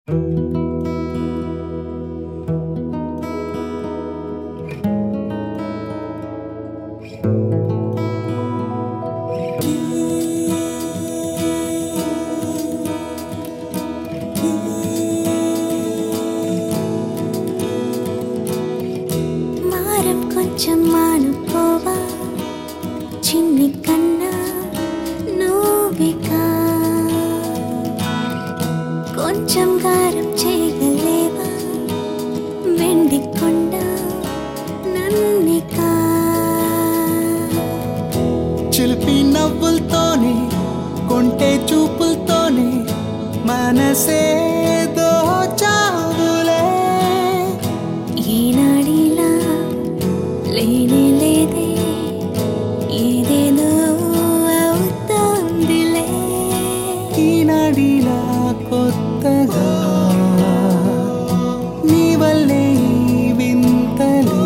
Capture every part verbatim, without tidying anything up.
మారం కొంచెం మానుకోవా చిన్ని కన్నా నువ్వికా కొంచెం గారం చేయగలేవా వెండి కొండ నన్నికా చిలిపి నవ్వులతోనే కొంటే చూపులతోనే మనసే దోచావులే ఏనాడిలా లేనే లేదే ఏదేదో అవుతోందిలే ఈనాడిలా కొత్తగా నీ వల్లే వింతలే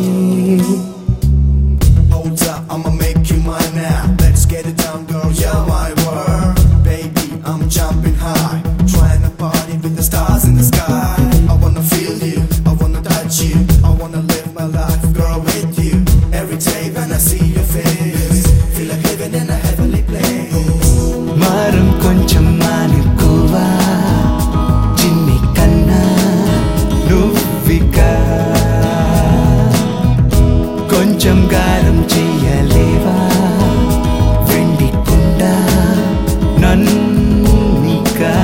Hold up, I'ma make you mine now. Let's get it down, girl, you're my world. Baby, I'm jumping high, trying to party with the stars in the sky. I wanna feel you, I wanna touch you, I wanna live my life, girl, with you. Every day when I see your face, feel like living in a heavenly place. మారం కొంచెం మానుకోవా చిన్ని కన్నా నువ్వికా కొంచెం గారం చెయ్యలేవా వెండి కుండ నన్నికా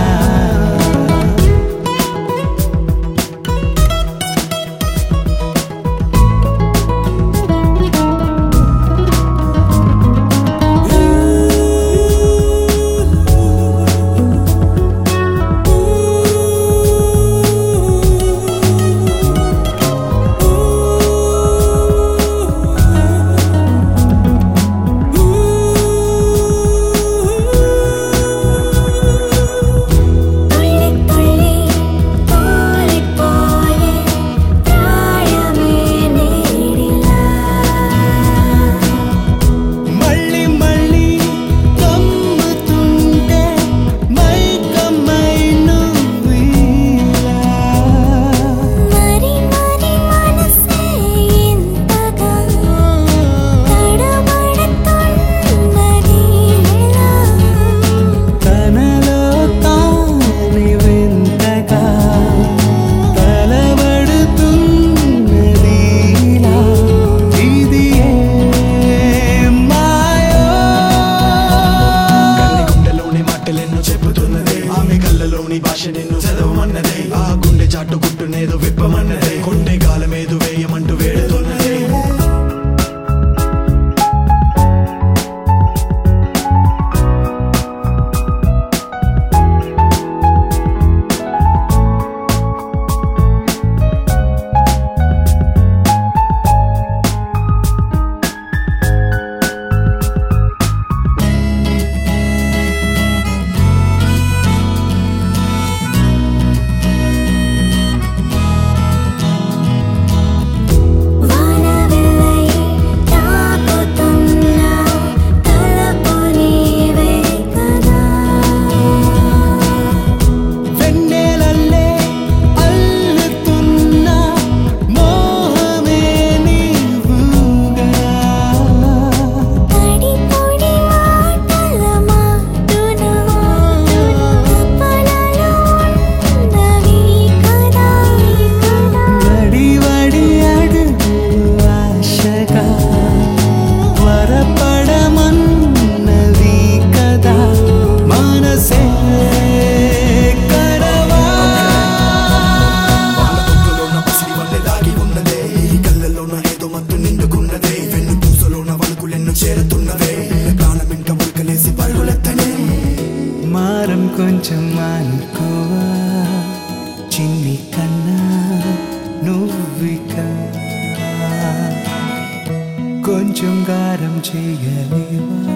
భాష నిన్ను చదవమన్నదే ఆ గుండె చాటు గుట్టునేదో విప్పమన్నదే కొండే గాలమేదు వేయమంటూ వేడుతున్నదే మారం కొంచెం మానుకోవా చిన్ని కన్నా నువ్వికా కొంచెం గారం చేయలేవా